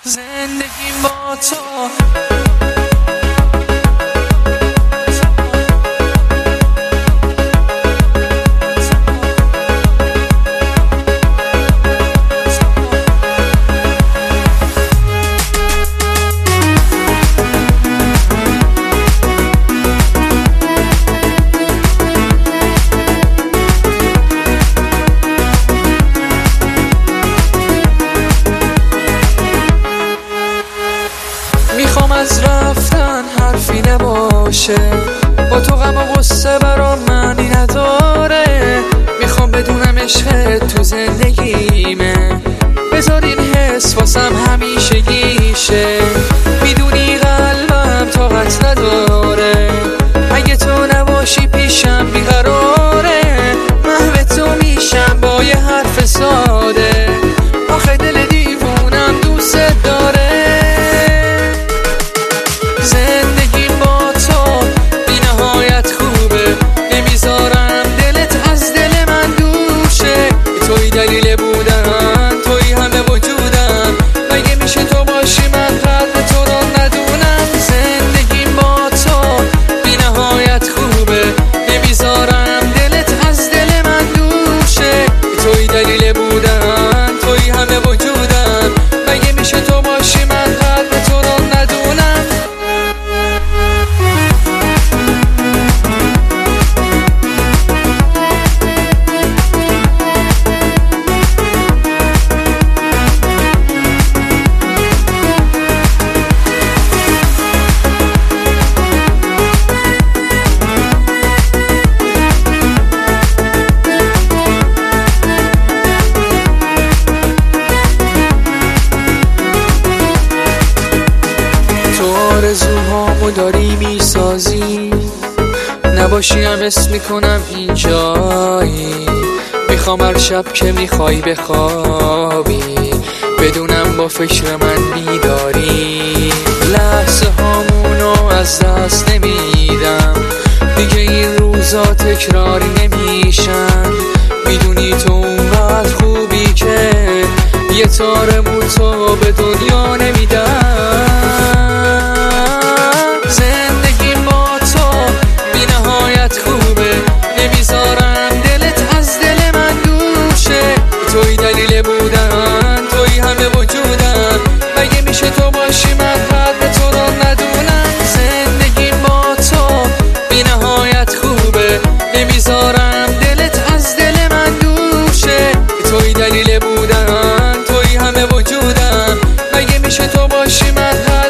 زندگیم با تو میخوام از رفتن حرفی نباشه، با تو غم و غصه برام معنی نداره. میخوام بدونم عشق تو زندگیمه، بذار این حس واسم همیشگیشه. میدونی قلبم طاقت نداره، اگه تو نباشی پیشم بیقراره. محو تو میشم با یه حرف ساده، آخه دل دیوونم دوست داره. زندگیم با تو بی نهایت خوبه، نمیذارم دلت از دل من دور شه. توی دلیل بودن، توی همه وجودم، مگه میشه تو باشی من قلب تو رو ندونم. زندگیم با تو بی نهایت خوبه، نمیذارم دلت از دل من دور شه. توی دلیل بودن، توی همه وجودم، مگه میشه تو باشی من قلب تو رو ندونم. آرزوهامو داری میسازی، نباشی هم حس میکنم اینجایی. میخوام هر شب که میخوای بخوابی، بدونم با فکر من بیداری. لحظه هامونو از دست نمیدم، دیگه این روزا تکراری نمیشن. میدونی تو اونقدر خوبی که یه تار مو تو به دنیا نمیدم. زندگیم با تو بی نهایت خوبه، نمیذارم دلت از دل من دور شه. توی دلیل بودن، توی همه وجودم، مگه میشه تو باشی من قلب تو رو ندونم. زندگیم با تو بی نهایت خوبه، نمیذارم دلت از دل من دور شه. توی دلیل بودن، توی همه وجودم، مگه میشه تو باشی من